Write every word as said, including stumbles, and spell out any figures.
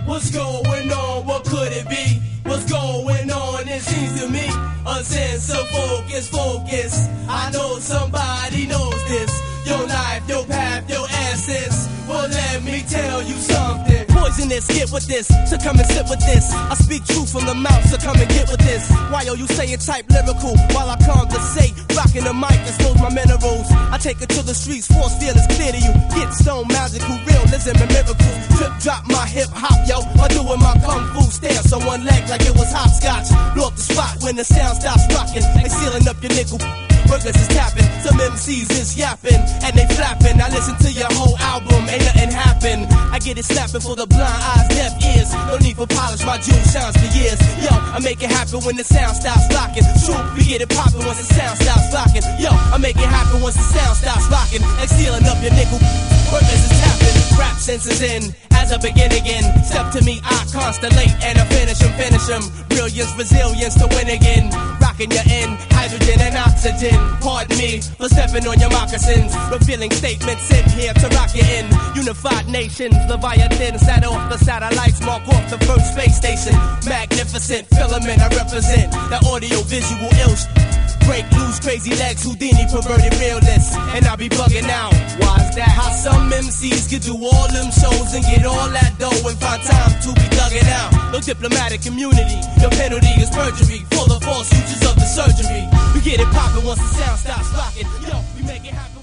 What's going on? What could it be? What's going on? It seems to me a sense of focus, focus. I know somebody knows this. Your life, your path, your essence. Well, let me tell you something. Poisonous, get with this. So come and sit with this. I speak truth from the mouth, so come and get with this. Why are you saying type lyrical while I conversate? Rocking the mic, expose my minerals. I take it to the streets, force feel is clear to you. Get stone, magical, realism and miracles. Trip, drop my hip hop, yo. I doing my kung fu stance on one leg like it was hopscotch. Blow up the spot when the sound stops rocking. They sealing up your nickel. Burgers is tapping, some M Cs is yapping, and they flapping. I listen to your whole album, ain't nothing happen. I get it snapping for the blind eyes, deaf ears. No need for polish, my jewel shines for years. Yo, I make it happen when the sound stops rocking. Shoot, we get it popping once the sound stops rocking. Yo, I make it happen once the sound stops rocking. And stealing up your nickel, burgers is tapping. Rap sense is in, as I begin again. Step to me, I constellate, and I finish him, finish him. Brilliance, resilience to win again. Rocking your in, hydrogen and oxygen. Pardon me for stepping on your moccasins. Revealing statements in here to rock you in. Unified nations, Leviathan, sat off the satellites, mark off the first space station. Magnificent filament I represent. The audio visual ill. Break loose, crazy legs, Houdini, perverted realness. And I be bugging out. Why is that? How some M Cs can do all them shows and get all that dough and find time to be thugging out. No diplomatic immunity, your penalty is perjury. Full of false uses of the surgery. We get it poppin' once the sound stops rocking. Yo, we make it happen.